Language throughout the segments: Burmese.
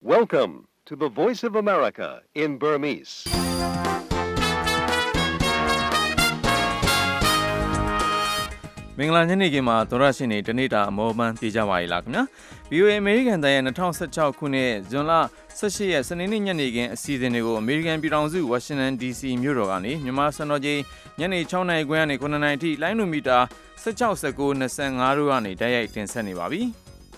Welcome to the Voice of America in Burmese. ။မင်္ဂလာညနေခင်းမှာသောရရှိနေတနေ့တာအမောပန်းပြေးကြပါရလားခင်ဗျာ။ VOA အမေရိကန်တိုင်းရဲ့2016ခုနှစ်ဇွန်လ18ရက်စနေနေ့ညနေခင်းအစီအစဉ်တွေကိုအမေရိကန်ပြည်ထောင်စုဝါရှင်တန် DC မြို့တော်ကနေမြန်မာစံတော်ချိန်ညနေ6နာရီခွဲကနေ9နာရီထိလိုင်းနိုမီတာ16 19 25တို့ကနေတိုက်ရိုက်တင်ဆက်နေပါပြီ။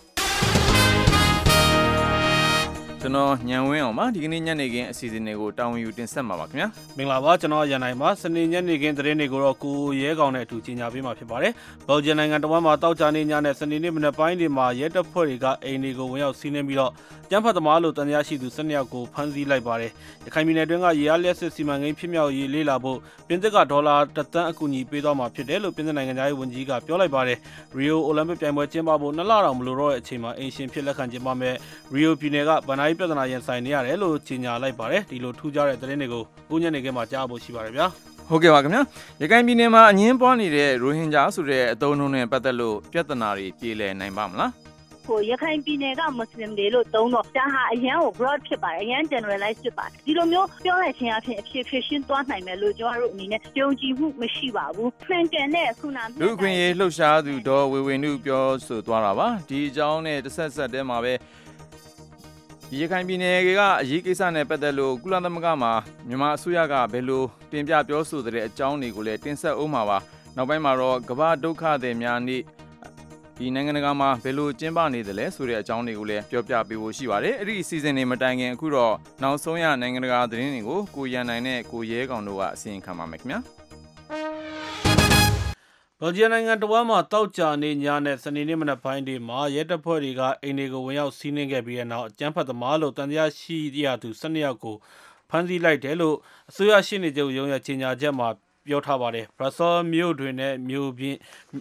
ကျွန်တော်ညံဝင်းအောင်ပါဒီကနေ့ညနေခင်းအစီအစဉ်တွေကိုတာဝန်ယူတင်ဆက်မှာပါခင်ဗျာမင်္ဂလာပါကျွန်တော်ရန်နိုင်ပါစနေညနေခင်းသတင်းတွေကိုတော့ကိုရဲကောင်နဲ့အတူကြီးညာပေးမှာဖြစ်ပါတယ်ဘယ်လ်ဂျီယံနိုင်ငံတဝမ်းမှာတောက်ကြနေညနဲ့စနေနေ့မနက်ပိုင်းတွေမှာရဲတပ်ဖွဲ့တွေကအိမ်တွေကိုဝင်ရောက်စီးနင်းပြီးတော့ကျန်းဖတ်သမားလို့တန်တရားရှိသူ12ယောက်ကိုဖမ်းဆီးလိုက်ပါတယ်ရခိုင်ပြည်နယ်တွင်းကရေအားလျှက်စစ်စီမံကိန်းဖြစ်မြောက်ရေးလေးလာဖို့ပြင်သစ်ကဒေါ်လာ1သန်းအကူအညီပေးသွားမှာဖြစ်တယ်လို့ပြင်သစ်နိုင်ငံသားရေးဝန်ကြီးကပြောလိုက်ပါတယ်ရီယိုအိုလံပစ်ပြိုင်ပွဲကျင်းပဖို့2လတောင်မလိုတော့တဲ့အချိန်မှာအင်ရှင်ဖြစ်လက်ခံကျင်းပမဲ့ရီယိုပြည်နယ်ကဗန်နာရေးပြဿနာရင်ဆိုင်နေရတယ်လို့ကြေညာလိုက်ပါတယ်ဒီလိုထူးခြားတဲ့သတင်းတွေကိုကိုညနေခင်းမှာကြားဖို့ရှိပါတယ်ဗျာဟုတ်ကဲ့ပါခင်ဗျာရခိုင်ပြည်နယ်မှာအငင်းပွားနေတဲ့ရိုဟင်ဂျာဆိုတဲ့အသုံးအနှုန်းနဲ့ပတ်သက်လို့ပြဿနာတွေပြေလည်နိုင်ပါမလားရခိုင်ပြည်နယ်ကမွတ်စလင်တွေလို့သုံးတော့ဒါဟာအရန်ကို broad ဖြစ်ပါတယ်အရန် generalize ဖြစ်ပါတယ်ဒီလိုမျိုးပြောလိုက်ခြင်းအဖြစ်အဖြစ်ရှင်းသွားနိုင်မယ်လို့ကျွန်တော်တို့အနေနဲ့ယုံကြည်မှုမရှိပါဘူးဖရန်ကန်နဲ့ခုနလူခွင့်ရေးလှုပ်ရှားသူဒေါ်ဝေဝေနုပြောဆိုသွားတာပါဒီအကြောင်းနဲ့တစ်ဆက်တည်းမှာပဲရခိုင်ပြည်နယ်ကအရေးကိစ္စနဲ့ပတ်သက်လို့ကုလသမဂ္ဂမှာမြန်မာအစိုးရကဘယ်လိုတင်ပြပြောဆိုတဲ့အကြောင်းတွေကိုလည်းတင်ဆက်အောင်ပါပါနောက်ပိုင်းမှာတော့ကမ္ဘာဒုက္ခသည်များနေ့ဒီနိုင်ငံတကာမှာဘယ်လိုကျင်းပနေသလဲဆိုတဲ့အကြောင်းတွေကိုလည်းပြောပြပေးဖို့ရှိပါတယ်အဲ့ဒီအစီအစဉ်တွေမတိုင်ခင်အခုတော့နောက်ဆုံးရနိုင်ငံတကာသတင်းတွေကိုကိုရန်နိုင်နဲ့ကိုရဲကောင်တို့ကအစီအစဉ်ခံပါမယ်ခင်ဗျာဘယ်လ်ဂျီယံနိုင်ငံတဝမ်းမှာတောက်ကြနေညနဲ့စနေနေ့မနက်ပိုင်းတွေမှာရဲတပ်ဖွဲ့တွေကအိမ်တွေကိုဝင်ရောက်စီးနင်းခဲ့ပြီးတဲ့နောက်အကြမ်းဖက်သမားလို့တန်တရားရှိရသူ12ယောက်ကိုဖမ်းဆီးလိုက်တယ်လို့အစိုးရရှေ့နေချုပ်ရုံးရဲ့ကြေညာချက်မှာပြောထားပါတယ်ဘရပ်ဆဲလ်မြို့တွင်နဲ့မြို့ပြင်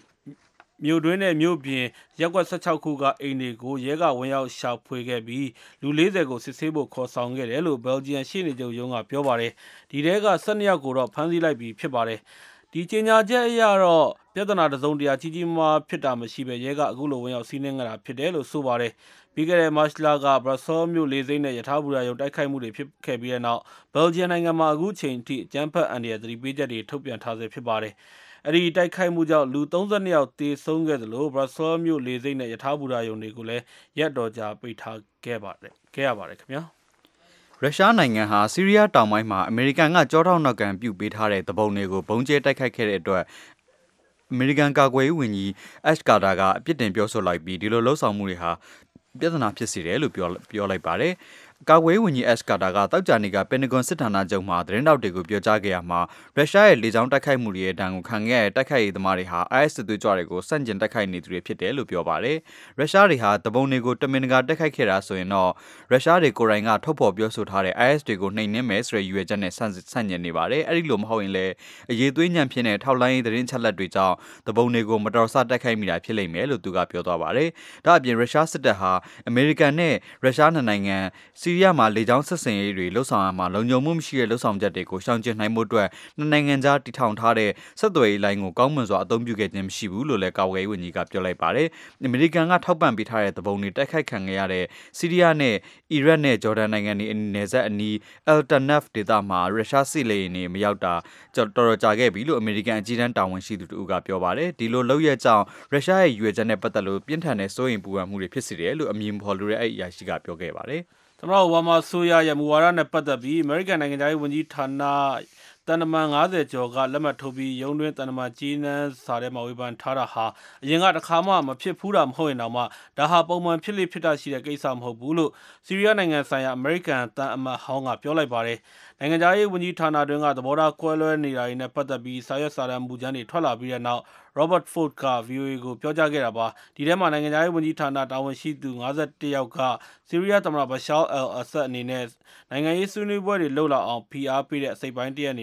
ရပ်ကွက်16ခုကအိမ်တွေကိုရဲကဝင်ရောက်ရှာဖွေခဲ့ပြီးလူ40ကိုစစ်ဆေးဖို့ခေါ်ဆောင်ခဲ့တယ်လို့ဘယ်လ်ဂျီယံရှေ့နေချုပ်ရုံးကပြောပါတယ်ဒီထဲက12ယောက်ကိုတော့ဖမ်းဆီးလိုက်ပြီးဖြစ်ပါတယ်ဒီကြေညာချက်အရတော့ပြဿနာတစုံတရာကြီးကြီးမားဖြစ်တာမရှိပဲရဲကအခုလိုဝင်ရောက်စီးနင်းကြတာဖြစ်တယ်လို့ဆိုပါတယ်ပြီးခဲ့တဲ့မတ်လကဘရပ်ဆဲလ်မြို့လေဆိပ်နဲ့ရထားဘူရာရုံတိုက်ခိုက်မှုတွေဖြစ်ခဲ့ပြီးတဲ့နောက်ဘယ်လ်ဂျီယံနိုင်ငံမှာအခုချိန်ထိအကြမ်းဖက်အန်ဒီရသတိပေးချက်တွေထုတ်ပြန်ထားဆဲဖြစ်ပါတယ်အဲ့ဒီတိုက်ခိုက်မှုကြောင့်လူ32ယောက်သေဆုံးခဲ့သလိုဘရပ်ဆဲလ်မြို့လေဆိပ်နဲ့ရထားဘူရာရုံတွေကိုလည်းရက်တော်ကြာပိတ်ထားခဲ့ရပါတယ်ခင်ဗျာရုရှားနိုင်ငံဟာဆီးရီးယားတောင်ပိုင်းမှာအမေရိကန်ကကြောထောက်နောက်ကန်ပြုတ်ပေးထားတဲ့တပုံတွေကိုဘုံကျဲတိုက်ခိုက်ခဲ့တဲ့အတွက်အမေရိကန်ကာကွယ်ရေးဝန်ကြီးအက်ရှ်ကာတာကအပြစ်တင်ပြောဆိုလိုက်ပြီးဒီလိုလှုပ်ဆောင်မှုတွေဟာပြဿနာဖြစ်စေတယ်လို့ပြောလိုက်ပါတယ်ကာကွယ်ရေးဝန်ကြီးအက်ရှ်ကာတာကတောက်ကြနေကပင်တဂွန်စစ်ဌာနချုပ်မှာသတင်းတောက်တွေကိုပြောကြားခဲ့ရမှာရုရှားရဲ့လေကြောင်းတိုက်ခိုက်မှုတွေရဲ့ဒဏ်ကိုခံခဲ့ရတဲ့တိုက်ခိုက်ရေးသမားတွေဟာ IS စစ်သွေးကြွတွေကိုစန့်ကျင်တိုက်ခိုက်နေသူတွေဖြစ်တယ်လို့ပြောပါတယ်ရုရှားတွေဟာတပုံတွေကိုတမင်တကာတိုက်ခိုက်ခဲ့တာဆိုရင်တော့ရုရှားတွေကိုယ်တိုင်ကထုတ်ဖော်ပြောဆိုထားတဲ့ IS တွေကိုနှိမ်နင်းမယ်ဆိုတဲ့ရည်ရွယ်ချက်နဲ့ဆန့်ကျင်နေပါတယ်အဲ့ဒီလိုမဟုတ်ရင်လည်းအရေးသွေးညံ့ဖြစ်တဲ့ထောက်လိုင်းရေးသတင်းချက်လက်တွေကြောင့်တပုံတွေကိုမတော်ဆတိုက်ခိုက်မိတာဖြစ်လိမ့်မယ်လို့သူကပြောသွားပါတယ်ဒါအပြင်ရုရှားစစ်တပ်ဟာအမေရိကန်နဲ့ရုရှားနိုင်ငံဆီးရီးယားမှာလေကြောင်းစစ်စင်ရေးတွေလှုပ်ဆောင်ရမှာလုံခြုံမှုမရှိတဲ့လှုပ်ဆောင်ချက်တွေကိုရှောင်ကျဉ်နိုင်မှုအတွက်နှစ်နိုင်ငံကြားတည်ထောင်ထားတဲ့ဆက်သွယ်ရေးလိုင်းကိုကောင်းမွန်စွာအသုံးပြုခဲ့ခြင်းမရှိဘူးလို့လည်းကာကွယ်ရေးဝန်ကြီးကပြောလိုက်ပါတယ်။အမေရိကန်ကထောက်ပံ့ပေးထားတဲ့သဘုံတွေတိုက်ခိုက်ခံခဲ့ရတဲ့ဆီးရီးယားနဲ့အီရတ်နဲ့ဂျော်ဒန်နိုင်ငံတွေနယ်စပ်အနီးအယ်တာနက်ဒေသမှာရုရှားစစ်လေယာဉ်တွေမရောက်တာတော်တော်ကြာခဲ့ပြီလို့အမေရိကန်အကြီးတန်းတာဝန်ရှိသူတို့ကပြောပါတယ်။ဒီလိုလုပ်ရက်ကြောင့်ရုရှားရဲ့ရွေချက်နဲ့ပတ်သက်လို့ပြင်းထန်တဲ့စိုးရိမ်ပူပန်မှုတွေဖြစ်စေတယ်လို့အမည်ဖော်လိုတဲ့အဲ့အရာရှိကပြောခဲ့ပါတယ်။သမ္မတအိုဘားမားဆိုရရဲ့မူဝါဒနဲ့ပတ်သက်ပြီးအမေရိကန်နိုင်ငံသားရေးဝန်ကြီးဌာနတန်တမန်90ကျော်ကလက်မှတ်ထိုးပြီးရုံးတွင်းတန်တမန်ကြီးနှန်းစာထဲမှာဝေဖန်ထားတာဟာအရင်ကတခါမှမဖြစ်ဘူးတာမဟုတ်ရင်တော့မှဒါဟာပုံမှန်ဖြစ်လေဖြစ်တာရှိတဲ့ကိစ္စမဟုတ်ဘူးလို့ဆီးရီးယားနိုင်ငံဆိုင်ရာအမေရိကန်တန်အမတ်ဟောင်းကပြောလိုက်ပါတယ်နိုင်ငံသားရေးဝန်ကြီးဌာနတွင်းကသဘောထားကွဲလွဲနေတာတွေနဲ့ပတ်သက်ပြီးစာရွက်စာတမ်းမူကြမ်းတွေထွက်လာပြီးတဲ့နောက်Robert Ford က VOA ကိုပြောကြားခဲ့တာပါဒီထဲမှာနိုင်ငံသားရေးဝန်ကြီးဌာနတာဝန်ရှိသူ51ယောက်ကဆီးရီးယားသမ္မတ Bashar al-Assad အနေနဲ့နိုင်ငံရေးဆွေးနွေးပွဲတွေလုပ်လာအောင်ဖိအားပေးတဲ့အစိပ်ပိုင်းတစ်ရပ်အနေ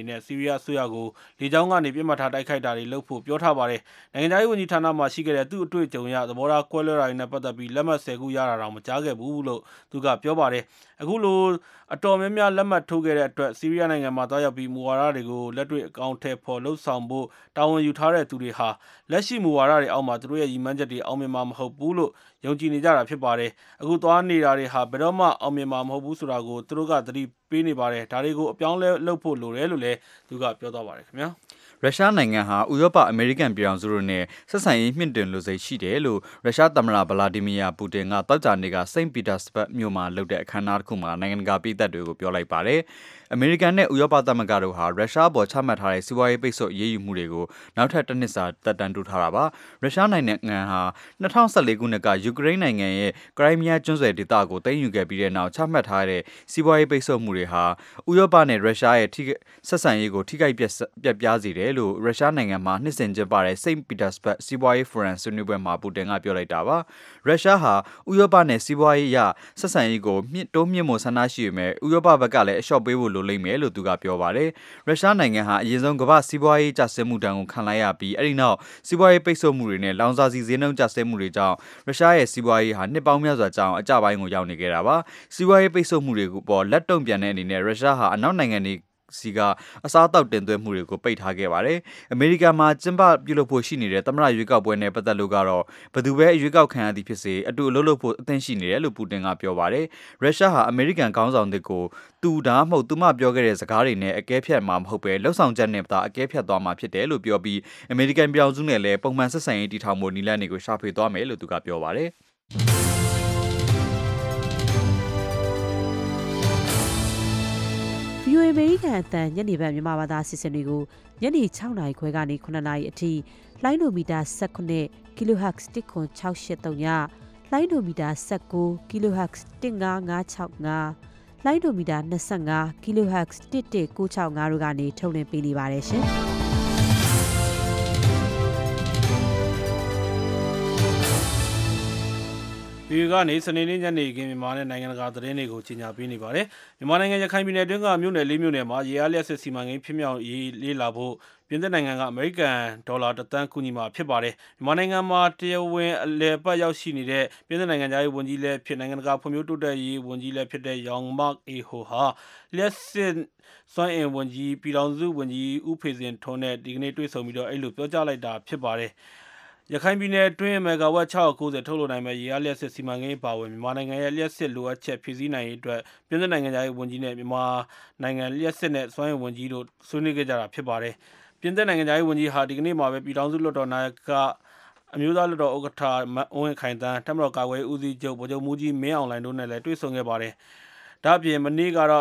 နဲ့ဆီးရီးယားအစိုးရကိုလေကြောင်းကနေပြစ်မှတ်ထားတိုက်ခိုက်တာတွေလုပ်ဖို့ပြောထားပါတယ်။နိုင်ငံသားရေးဝန်ကြီးဌာနမှရှိခဲ့တဲ့သူ့အတွေ့အကြုံအရသဘောထားကွဲလွဲတာတွေနဲ့ပတ်သက်ပြီးလက်မှတ်10ခုရတာတော့မကြားခဲ့ဘူးလို့သူကပြောပါတယ်။အခုလိုအတော်များများလက်မှတ်ထိုးခဲ့တဲ့အတွက်ဆီးရီးယားနိုင်ငံမှာသွားရောက်ပြီးမူဝါဒတွေကိုလက်တွေ့အကောင့်ထဲပေါ်လှုပ်ဆောင်ဖို့တာဝန်ယူထားတဲ့သူတွေဟာလက်ရှိမူဝါဒတွေအောက်မှာသူတို့ရဲ့ရည်မှန်းချက်တွေအောင်မြင်မှာမဟုတ်ဘူးလို့ယုံကြည်နေကြတာဖြစ်ပါတယ်။အခုသွားနေတာတွေဟာဘယ်တော့မှအောင်မြင်မှာမဟုတ်ဘူးဆိုတာကိုသူတို့ကသတိပေးနေပါတယ်။ဒါတွေကိုအပြောင်းလဲလုပ်ဖို့လိုတယ်လို့လည်းသူကပြောသွားပါတယ်ခင်ဗျာ။ရုရှားနိုင်ငံဟာဥရောပအမေရိကန်ပြည်ထောင်စုတို့နဲ့ဆက်ဆံရေးမြင့်တင်လိုစိတ်ရှိတယ်လို့ရုရှားသမ္မတဗလာဒီမီယာပူတင်ကတောက်ကြနေကစိန့်ပီတာစဘတ်မြို့မှာလုပ်တဲ့အခမ်းအနားတစ်ခုမှာနိုင်ငံတကာပြည်သက်တွေကိုပြောလိုက်ပါတယ်။အမေရိကန်နဲ့ဥရောပသမဂ္ဂတို့ဟာရုရှားပေါ်ချမှတ်ထားတဲ့စီးပွားရေးပိတ်ဆို့ရေးယူမှုတွေကိုနောက်ထပ်တစ်နှစ်စာတက်တန်းတိုးထားတာပါ။ရုရှားနိုင်ငံဟာ2014ခုနှစ်ကယူကရိန်းနိုင်ငံရဲ့ခရိုင်းမီးယားကျွန်းဆွယ်ဒေသကိုသိမ်းယူခဲ့ပြီးတဲ့နောက်ချမှတ်ထားတဲ့စီးပွားရေးပိတ်ဆို့မှုတွေဟာဥရောပနဲ့ရုရှားရဲ့ဆက်ဆံရေးကိုထိခိုက်ပြက်ပြားစေတယ်လို့ရုရှားနိုင်ငံမှာနှစ်စဉ်ကျင်းပတဲ့စိန့်ပီတာစဘတ်စီးပွားရေးဖိုရမ်ဆွေးနွေးပွဲမှာပူတင်ကပြောလိုက်တာပါရုရှားဟာဥရောပနဲ့စီးပွားရေးအရဆက်ဆံရေးကိုတိုးမြင့်ဖို့ဆန္ဒရှိပေမဲ့ဥရောပဘက်ကလည်းအလျှော့ပေးဖို့လိုလိမ့်မယ်လို့သူကပြောပါတယ်ရုရှားနိုင်ငံဟာအရင်ဆုံးကမ္ဘာစီးပွားရေးကျဆင်းမှုတန်းကိုခံလိုက်ရပြီးအဲ့ဒီနောက်စီးပွားရေးပိတ်ဆို့မှုတွေနဲ့လောင်စာဆီဈေးနှုန်းကျဆင်းမှုတွေကြောင့်ရုရှားရဲ့စီးပွားရေးဟာနှစ်ပေါင်းများစွာကြာအောင်အကျပိုင်းကိုရောက်နေခဲ့တာပါစီးပွားရေးပိတ်ဆို့မှုတွေကိုပေါ်လက်တုံ့ပြန်တဲ့အနေနဲ့ရုရှားဟာအနောက်နိုင်ငံတွေစီကအစားအသောက်တင်သွင်းမှုတွေကိုပိတ်ထားခဲ့ပါတယ်။အမေရိကန်မှာကျင်းပပြုလုပ်ဖို့ရှိနေတဲ့သမ္မတရွေးကောက်ပွဲနဲ့ပတ်သက်လို့ကတော့ဘယ်သူပဲရွေးကောက်ခံရသည်ဖြစ်စေအတူအလုပ်လုပ်ဖို့အသင့်ရှိနေတယ်လို့ပူတင်ကပြောပါတယ်။ရုရှားဟာအမေရိကန်ခေါင်းဆောင်တွေကိုသူဒါမှမဟုတ်သူမပြောခဲ့တဲ့စကားတွေနဲ့အကဲဖြတ်မှာမဟုတ်ပဲလှုပ်ဆောင်ချက်နဲ့သာအကဲဖြတ်သွားမှာဖြစ်တယ်လို့ပြောပြီးအမေရိကန်ပြည်ထောင်စုနဲ့လည်းပုံမှန်ဆက်ဆံရေးတည်ထောင်ဖို့နည်းလမ်းတွေကိုရှာဖွေသွားမယ်လို့သူကပြောပါတယ်။ VOA အမေရိကန်အသံညနေပိုင်းမြန်မာဘာသာအစီအစဉ်တွေကိုညနေ6နာရီခွဲကနေ9နာရီအထိလိုင်းဒိုမီတာ19 kHz 10683ညလိုင်းဒိုမီတာ19 kHz 15565လိုင်းဒိုမီတာ25 kHz 11965တို့ကနေထုတ်လွှင့်ပေးနေပါတယ်ရှင်။ဒီကနေစနေနေ့ညနေခင်းမြန်မာနဲ့နိုင်ငံတကာသတင်းတွေကိုကြီးညာပေးနေပါတယ်။မြန်မာနိုင်ငံရခိုင်ပြည်နယ်အတွင်းကမြို့နယ်၄မြို့နယ်မှာရေအားလျှပ်စစ်စီမံကိန်းဖြစ်မြောက်ရေးလေးလာဖို့ပြင်သစ်နိုင်ငံကအမေရိကန်ဒေါ်လာ1 သန်းကူညီမှာဖြစ်ပါတယ်။မြန်မာနိုင်ငံမှာတရားဝင်အလည်ပတ်ရောက်ရှိနေတဲ့ပြင်သစ်နိုင်ငံသားရေးဝန်ကြီးလည်းဖြစ်နိုင်ငံတကာဖွံ့ဖြိုးတိုးတက်ရေးဝန်ကြီးလည်းဖြစ်တဲ့ယောင်မတ်အေဟိုဟာလျှပ်စစ်စွမ်းအင်ဝန်ကြီးပြည်ထောင်စုဝန်ကြီးဦးဖေစင်ထွန်းနဲ့ဒီကနေ့တွေ့ဆုံပြီးတော့အဲ့လိုပြောကြားလိုက်တာဖြစ်ပါတယ်။ရခိုင်ပြည်နယ်အတွင်းမဂါဝပ်690ထုတ်လုပ်နိုင်မဲ့ရေအားလျှပ်စစ်စီမံကိန်းပါဝင်မြန်မာနိုင်ငံရဲ့လျှပ်စစ်လိုအပ်ချက်ဖြည့်ဆည်းနိုင်ရေးအတွက်ပြည်내နိုင်ငံသားရေးဝန်ကြီးနဲ့မြန်မာနိုင်ငံလျှပ်စစ်နဲ့စွမ်းအင်ဝန်ကြီးတို့ဆွေးနွေးခဲ့ကြတာဖြစ်ပါတယ်။ပြည်내နိုင်ငံသားရေးဝန်ကြီးဟာဒီကနေ့မှာပဲပြည်ထောင်စုလွှတ်တော်နာယကအမျိုးသားလွှတ်တော်ဥက္ကဋ္ဌဦးဝင်းခိုင်တန်းတပ်မတော်ကာကွယ်ဦးစီးချုပ်ဗိုလ်ချုပ်မှူးကြီးမင်းအောင်လှိုင်တို့နဲ့လည်းတွေ့ဆုံခဲ့ပါတယ်။ဒါ့အပြင်မနေ့ဇွန်လ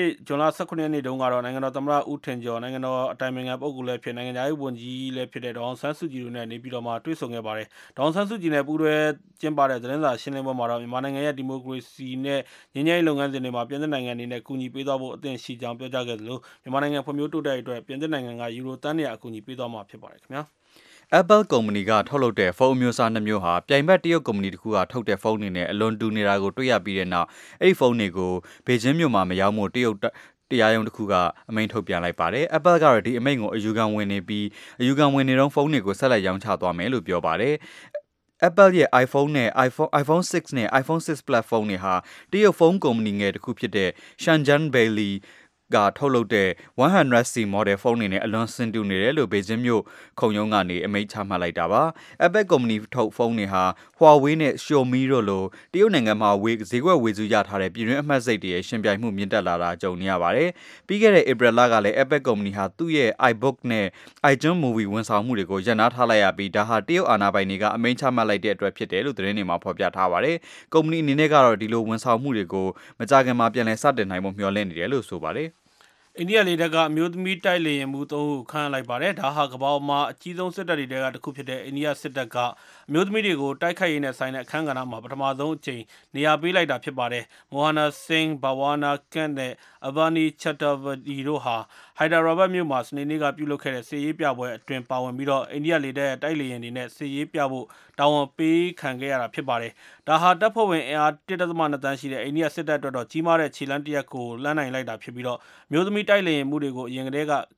18ရက်နေ့တုန်းကတော့နိုင်ငံတော်သမ္မတဦးထင်ကျော်နိုင်ငံတော်အတိုင်ပင်ခံပုဂ္ဂိုလ်လည်းဖြစ်နိုင်ငံသားရေးဝန်ကြီးလည်းဖြစ်တဲ့ဒေါအောင်ဆန်းစုကြည်တို့နဲ့နေပြည်တော်မှာတွေ့ဆုံခဲ့ပါတယ်။ဒေါအောင်ဆန်းစုကြည်နဲ့ပူးတွဲကျင်းပတဲ့သတင်းစာရှင်းလင်းပွဲမှာတော့မြန်မာနိုင်ငံရဲ့ဒီမိုကရေစီနဲ့ငြိမ်းချမ်းရေးလုပ်ငန်းစဉ်တွေမှာပြည်내နိုင်ငံအနေနဲ့ကူညီပေးသွားဖို့အသင့်ရှိကြောင်းပြောကြားခဲ့သလိုမြန်မာနိုင်ငံဖွံ့ဖြိုးတိုးတက်ရေးအတွက်ပြည်내နိုင်ငံကယူရိုသန်း100အကူအညီပေးသွားမှာဖြစ်ပါတယ်ခင်ဗျာ။ Apple ကုမ္ပဏီကထုတ်လုပ်တဲ့ဖုန်းအမျိုးအစား2မျိုးဟာပြိုင်ဘက်တရုတ်ကုမ္ပဏီတစ်ခုကထုတ်တဲ့ဖုန်းတွေနဲ့အလွန်တူနေတာကိုတွေ့ရပြီးတဲ့နောက်အဲ့ဒီဖုန်းတွေကိုဘေကျင်းမြို့မှာမရောက်မို့တရုတ်တရားရုံးတစ်ခုကအမိန့်ထုတ်ပြန်လိုက်ပါတယ် Apple ကတော့ဒီအမိန့်ကိုအယူခံဝင်နေပြီးအယူခံဝင်နေတော့ဖုန်းတွေကိုဆက်လက်ရောင်းချသွားမယ်လို့ပြောပါတယ်Apple ရဲ့ iPhone နဲ့ iPhone 6 နဲ့ iPhone 6 Plus ဖုန်းတွေဟာတရုတ်ဖုန်းကုမ္ပဏီငယ်တစ်ခုဖြစ်တဲ့ Shenzhen Baileyကထုတ်လုပ်တဲ့ 100C model ဖုန်းတွေနဲ့အလွန်ဆင်တူနေတယ်လို့ဘေကျင်းမြို့ခုံရုံးကနေအမိန့်ချမှတ်လိုက်တာပါ Apple ကုမ္ပဏီထုတ်ဖုန်းတွေဟာ Huawei နဲ့ Xiaomi တို့လိုတရုတ်နိုင်ငံမှာဈေးကွက်ဝေစုရထားတဲ့ပြည်တွင်းအမှတ်စိတ်တွေရဲ့ရှင်ပြိုင်မှုမြင့်တက်လာတာကြုံနေရပါတယ်ပြီးခဲ့တဲ့ April လကလည်း Apple ကုမ္ပဏီဟာသူ့ရဲ့ iBook နဲ့ iTunes Movie ဝန်ဆောင်မှုတွေကိုရပ်နားထားလိုက်ရပြီးဒါဟာတရုတ်အာဏာပိုင်တွေကအမိန့်ချမှတ်လိုက်တဲ့အတွက်ဖြစ်တယ်လို့သတင်းတွေမှာဖော်ပြထားပါတယ်ကုမ္ပဏီအနေနဲ့ကတော့ဒီလိုဝန်ဆောင်မှုတွေကိုမကြာခင်မှာပြန်လည်စတင်နိုင်ဖို့မျှော်လင့်နေတယ်လို့ဆိုပါတယ်အိန္ဒိယလေတပ်ကအမျိုးသမီးတိုက်လေယာဉ်မှူး3ဦးခန့်လိုက်ပါတယ်။ဒါဟာကမ္ဘာမှာအကြီးဆုံးစစ်တပ်တွေကတစ်ခုဖြစ်တဲ့အိန္ဒိယစစ်တပ်ကအမျိုးသမီးတွေကိုတိုက်ခိုက်ရေးနဲ့ဆိုင်တဲ့အခမ်းကဏ္ဍမှာပထမဆုံးအကြိမ်နေရာပေးလိုက်တာဖြစ်ပါတယ်။မိုဟာနာဆင်းဘာဝနာကန့်နဲ့အဘာနီချက်တာဗဒီတို့ဟာဟိုက်ဒါရာဘတ်မြို့မှာစနေနေ့ကပြုလုပ်ခဲ့တဲ့စစ်ရေးပြပွဲအတွင်းပါဝင်ပြီးတော့အိန္ဒိယလေတပ်ရဲ့တိုက်လေယာဉ်တွေနဲ့စစ်ရေးပြဖို့တာဝန်ပေးခံခဲ့ရတာဖြစ်ပါတယ်။ဒါဟာတပ်ဖွဲ့ဝင်အင်အား 1.2 တန်းရှိတဲ့အိန္ဒိယစစ်တပ်အတွက်တော့ကြီးမားတဲ့ခြေလှမ်းတစ်ရပ်ကိုလှမ်းနိုင်လိုက်တာဖြစ်ပြီးတော့မျိုးသမီးတိုက်လေယာဉ်မှုတွေကိုအရင်ကတည်းက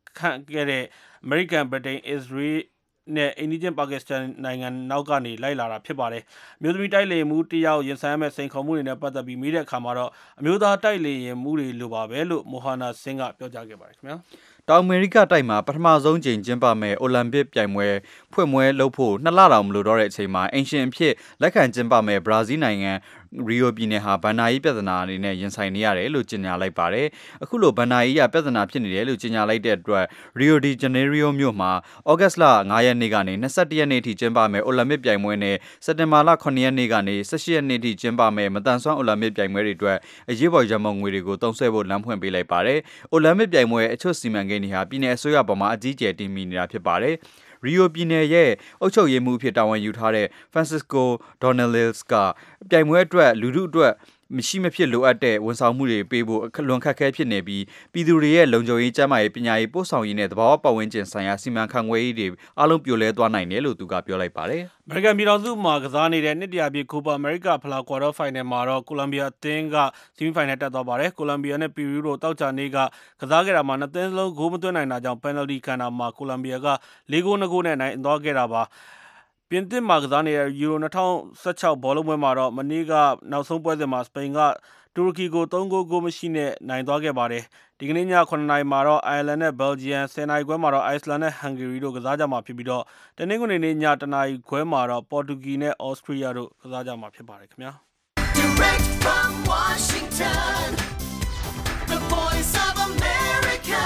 ခန့်ခဲ့တဲ့ American Britain Israel နဲ့အိန္ဒိယပါကစ္စတန်နိုင်ငံနောက်ကနေလိုက်လာတာဖြစ်ပါတယ်။မျိုးသမီးတိုက်လေမှုတယောက်ရင်ဆိုင်ရမယ့်စိန်ခေါ်မှုတွေနဲ့ပတ်သက်ပြီးမေးတဲ့အခါမှာတော့အမျိုးသားတိုက်လေရင်မှုတွေလိုပါပဲလို့မိုဟာနာဆင်းကပြောကြားခဲ့ပါတယ်ခင်ဗျာ။တောင်အမေရိကတိုက်မှာပထမဆုံးချိန်ကျင်းပမဲ့အိုလံပစ်ပြိုင်ပွဲဖွင့်ပွဲလုပ်ဖို့2လတောင်မလိုတော့တဲ့အချိန်မှာအင်ရှင်အဖြစ်လက်ခံကျင်းပမဲ့ဘရာဇီးနိုင်ငံရီယိုပြည်နယ်ဟာဘန်နာယီပြဿနာအနေနဲ့ရင်ဆိုင်နေရတယ်လို့ကြေညာလိုက်ပါတယ်။အခုလိုဘန်နာယီရပြဿနာဖြစ်နေတယ်လို့ကြေညာလိုက်တဲ့အတွက်ရီယိုဒီဂျနေရီယိုမြို့မှာဩဂတ်လ9ရက်နေ့ကနေ21ရက်နေ့ထိကျင်းပမဲ့အိုလံပစ်ပြိုင်ပွဲနဲ့စက်တင်ဘာလ9ရက်နေ့ကနေ18ရက်နေ့ထိကျင်းပမဲ့မတန်ဆွမ်းအိုလံပစ်ပြိုင်ပွဲတွေအတွက်အရေးပေါ်ရန်ပုံငွေတွေကိုတုံ့ဆွဲဖို့လမ်းဖွင့်ပေးလိုက်ပါတယ်။အိုလံပစ်ပြိုင်ပွဲအချွတ်စီမံကိန်းတွေဟာပြည်내အစိုးရပေါ်မှာအကြီးအကျယ်တည်မီနေတာဖြစ်ပါတယ်။ရီယိုပြည်နယ်ရဲ့အုပ်ချုပ်ရေးမှူးဖြစ်တာဝန်ယူထားတဲ့ Francisco Donalds ကပြိုင်ပွဲအတွက်လူထုအတွက်မရှိမဖြစ်လိုအပ်တဲ့ဝန်ဆောင်မှုတွေပေးဖို့လွန်ခက်ခဲဖြစ်နေပြီးပြည်သူတွေရဲ့လုံခြုံရေးကျန်းမာရေးပညာရေးပို့ဆောင်ရေးနဲ့သဘာဝပတ်ဝန်းကျင်ဆိုင်ရာစီမံခန့်ခွဲရေးတွေအားလုံးပြိုလဲသွားနိုင်တယ်လို့သူကပြောလိုက်ပါတယ်။ American ပြည်တော်စုမှာကစားနေတဲ့နှစ်တရာပြည့် Copa America ဖလားကွာတာဖိုင်နယ်မှာတော့ကိုလံဘီယာအသင်းကဆီမီဖိုင်နယ်တက်သွားပါတယ်။ကိုလံဘီယာနဲ့ပီရူးတို့တောက်ချာနေ့ကကစားခဲ့တာမှာနှစ်သင်းလုံးဂိုးမသွင်းနိုင်တာကြောင့်ပယ်နယ်တီခံတာမှာကိုလံဘီယာက4 ဂိုး 2 ဂိုးနဲ့နိုင်သွားခဲ့တာပါ။ပြင်သစ်မှာကစားနေတဲ့ယူရို2016ဘောလုံးပွဲမှာတော့မနေ့ကနောက်ဆုံးပွဲစဉ်မှာစပိန်ကတူရကီကို3 ဂိုး ဂိုးမရှိနဲ့နိုင်သွားခဲ့ပါတယ်။ဒီကနေ့ည9 နာရီမှာတော့အိုင်ယာလန်နဲ့ဘယ်လ်ဂျီယံ10 နာရီခွဲမှာတော့အိုက်စလန်နဲ့ဟန်ဂေရီတို့ကစားကြမှာဖြစ်ပြီးတော့တနင်္ဂနွေနေ့ည1 နာရီခွဲမှာတော့ပေါ်တူဂီနဲ့ဩစတြီးယားတို့ကစားကြမှာဖြစ်ပါတယ်ခင်ဗျာ။ Direct from Washington The Voice of America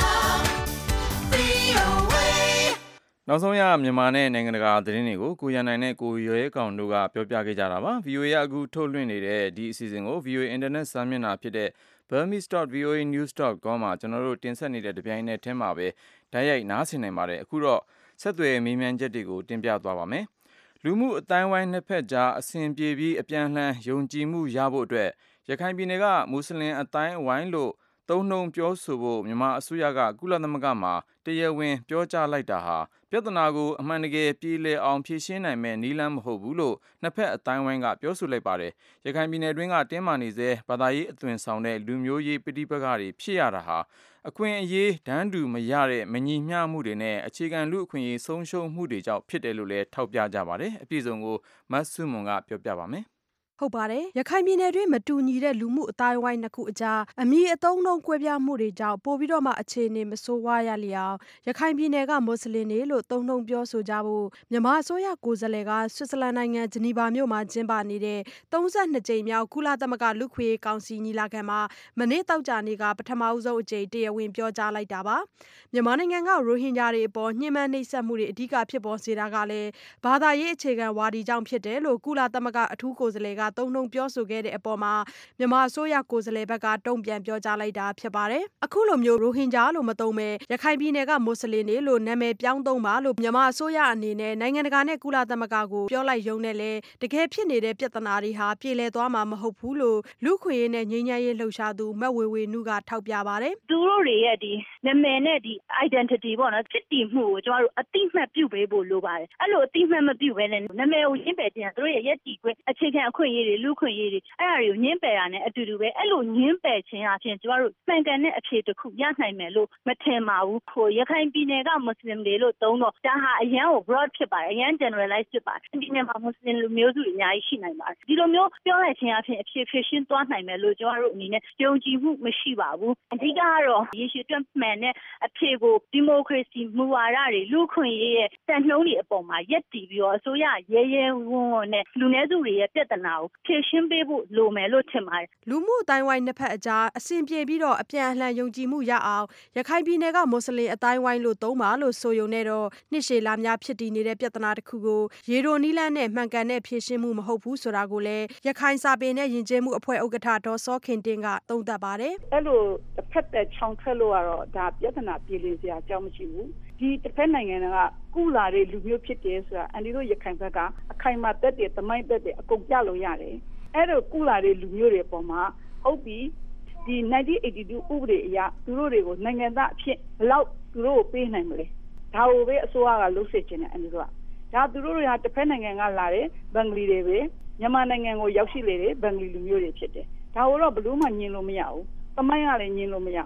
VOA နောက်ဆုံးရမြန်မာနဲ့နိုင်ငံတကာသတင်းတွေကိုကိုရန်နိုင်နဲ့ကိုရွယ်ကောင်တို့ကပြောပြခဲ့ကြတာပါ VOA အခုထုတ်လွှင့်နေတဲ့ဒီအစီအစဉ်ကို VOA Internet စာမျက်နှာဖြစ်တဲ့ burmese.voanews.com မှာကျွန်တော်တို့တင်ဆက်နေတဲ့တပြိုင်နက်တည်းမှာပဲဓာတ်ရိုက်နားဆင်နိုင်ပါတယ်အခုတော့ဆက်သွယ်မေးမြန်းချက်တွေကိုတင်ပြသွားပါမယ်လူမှုအတိုင်းဝိုင်းနှစ်ဖက်ကြားအဆင်ပြေပြီးအပြန်အလှန်ယုံကြည်မှုရဖို့အတွက်ရခိုင်ပြည်နယ်ကမွတ်စလင်အတိုင်းဝိုင်းလို့သုံးနှုန်းပြောဆိုဖို့မြန်မာအစိုးရကကုလသမဂ္ဂမှာတရားဝင်ပြောကြားလိုက်တာဟာပြဿနာကိုအမှန်တကယ်ပြေလည်အောင်ဖြေရှင်းနိုင်မယ့်နည်းလမ်းမဟုတ်ဘူးလို့နှစ်ဖက်အတိုင်းဝိုင်းကပြောဆိုလိုက်ပါတယ်ရခိုင်ပြည်နယ်တွင်းကတင်းမာနေစေဘာသာရေးအသွင်ဆောင်တဲ့လူမျိုးရေးပဋိပက္ခတွေဖြစ်ရတာဟာအခွင့်အရေးတန်းတူမရတဲ့မညီမျှမှုတွေနဲ့အခြေခံလူအခွင့်အရေးဆုံးရှုံးမှုတွေကြောင့်ဖြစ်တယ်လို့လည်းထောက်ပြကြပါတယ်အပြည့်စုံကိုမတ်ဆုမွန်ကပြောပြပါမယ်ဟုတ်ပါတယ်ရခိုင်ပြည်နယ်တွင်မတူညီတဲ့လူမှုအတိုင်းဝိုင်းနှစ်ခုအကြားအမည်အသုံးနှုန်းကွဲပြားမှုတွေကြောင့်ပိုပြီးတော့မှအခြေအနေမဆိုးဝါးရလျောက်ရခိုင်ပြည်နယ်ကမွတ်စလင်တွေလို့သုံးနှုန်းပြောဆိုကြဖို့မြန်မာအစိုးရကိုယ်စားလှယ်ကဆွစ်ဇာလန်နိုင်ငံဂျနီဗာမြို့မှာကျင်းပနေတဲ့32ကြိမ်မြောက်ကုလသမဂ္ဂလူ့ခွင့်ရေးကောင်စီညီလာခံမှာမနေ့တောက်ကြနေ့ကပထမဆုံးအကြိမ်တရားဝင်ပြောကြားလိုက်တာပါမြန်မာနိုင်ငံကရိုဟင်ဂျာတွေအပေါ်ညှဉ်းပန်းနှိပ်စက်မှုတွေအဓိကဖြစ်ပေါ်စေတာကလည်းဘာသာရေးအခြေခံဝါဒီကြောင့်ဖြစ်တယ်လို့ကုလသမဂ္ဂအထူးကိုယ်စားလှယ်ကသုံးနှုန်းပြောဆိုခဲ့တဲ့အပေါ်မှာမြန်မာအစိုးရကိုယ်စားလှယ်ဘက်ကတုံ့ပြန်ပြောကြားလိုက်တာဖြစ်ပါတယ်အခုလိုမျိုးရိုဟင်ဂျာလို့မသုံးပဲရခိုင်ပြည်နယ်ကမွတ်စလင်တွေလို့နာမည်ပြောင်းသုံးပါလို့မြန်မာအစိုးရအနေနဲ့နိုင်ငံတကာနဲ့ကုလသမဂ္ဂကိုပြောလိုက်ရုံနဲ့လေတကယ်ဖြစ်နေတဲ့ပြဿနာတွေဟာပြေလည်သွားမှာမဟုတ်ဘူးလို့လူခွေရေးနဲ့ငြိမ်းချမ်းရေးလှုပ်ရှားသူမဝေဝေနုကထောက်ပြပါတယ်သူတို့တွေရဲ့ဒီနာမည်နဲ့ဒီ identity ပေါ့နော်ဖြစ်တည်မှုကိုကျွန်တော်တို့အတိမတ်ပြုပေးဖို့လိုပါတယ်အဲ့လိုအတိမတ်မပြုဘဲနဲ့နာမည်ကိုရင်းပယ်ခြင်းသူတို့ရဲ့ရက်တည်ခွင့်အခြေခံအခွင့်အရေးတွေလူခွင့်အရေးတွေအဲ့ဒါတွေကိုညှင်းပယ်တာနဲ့အတူတူပဲအဲ့လိုညှင်းပယ်ခြင်းအပြင်ကျွန်တော်တို့မှန်ကန်တဲ့အဖြေတစ်ခုရနိုင်မယ်လို့မထင်ပါဘူးဟိုရခိုင်ပြည်နယ်ကမွတ်စလင်တွေလို့သုံးတော့ဒါဟာအရန်ကို broad ဖြစ်ပါတယ်အရန် generalize ဖြစ်ပါတယ်ဒီနေ့မှာမွတ်စလင်လူမျိုးစုတွေအများကြီးရှိနိုင်ပါတယ်ဒီလိုမျိုးပြောလိုက်ခြင်းအပြင်အဖြေရှင်းသွားနိုင်မယ်လို့ကျွန်တော်တို့အနေနဲ့ယုံကြည်မှုမရှိပါဘူးအဓိကကတော့ရေရှည်တွက်မှန်တဲ့အဖြေကိုဒီမိုကရေစီမူဝါဒတွေလူခွင့်ရေးရဲ့စံနှုန်းတွေအပေါ်မှာရက်တည်ပြီးတော့အစိုးရရဲရဲဝံ့ဝံ့နဲ့လူနည်းစုတွေရဲ့ပြဿနာကိုဖြေရှင်းပေးဖို့လိုမယ်လို့ထင်ပါတယ်လူမှုအတိုင်းဝိုင်းနှစ်ဖက်အကြားအဆင်ပြေပြီးတော့အပြန်အလှန်ယုံကြည်မှုရအောင်ရခိုင်ပြည်နယ်ကမွတ်စလင်အတိုင်းဝိုင်းလို့သုံးပါလို့ဆိုရုံနဲ့တော့နှစ်ရှည်လများဖြစ်တည်နေတဲ့ပြဿနာတစ်ခုကိုရေတိုနီးလန်းနဲ့မှန်ကန်တဲ့ဖြေရှင်းမှုမဟုတ်ဘူးဆိုတာကိုလည်းရခိုင်စာပေနဲ့ယဉ်ကျေးမှုအဖွဲ့ဥက္ကဋ္ဌဒေါ်စောခင်တင်ကသုံးသပ်ပါတယ်အဲ့လိုတစ်ဖက်သက်ချောင်ထွက်လို့ကတော့ဒါပြဿနာပြေလည်စရာအကြောင်းမရှိဘူးဒီတစ်ဖက်နိုင်ငံကကုလာတဲ့လူမျိုးဖြစ်တယ်ဆိုတာအန်ဒီတို့ရခိုင်ဘက်ကအခိုင်အမာသက်တဲ့သမိုင်းသက်တဲ့အကုန်ပြလို့ရတယ်အဲ့တော့ကုလာတဲ့လူမျိုးတွေအပေါ်မှာဟုတ်ပြီဒီ1982ဥပဒေအရသူတို့တွေကိုနိုင်ငံသားအဖြစ်ဘယ်လောက်သူတို့ကိုပေးနိုင်မလဲဒါကိုပဲအစိုးရကလုပ်စေချင်တယ်အန်ဒီတို့ကဒါသူတို့တွေကတစ်ဖက်နိုင်ငံကလာတဲ့ဘင်္ဂလီတွေပဲမြန်မာနိုင်ငံကိုရောက်ရှိလေတဲ့ဘင်္ဂလီလူမျိုးတွေဖြစ်တယ်ဒါကိုတော့ဘယ်လို့မှညင်လို့မရဘူးသမိုင်းကလည်းညင်လို့မရဘူး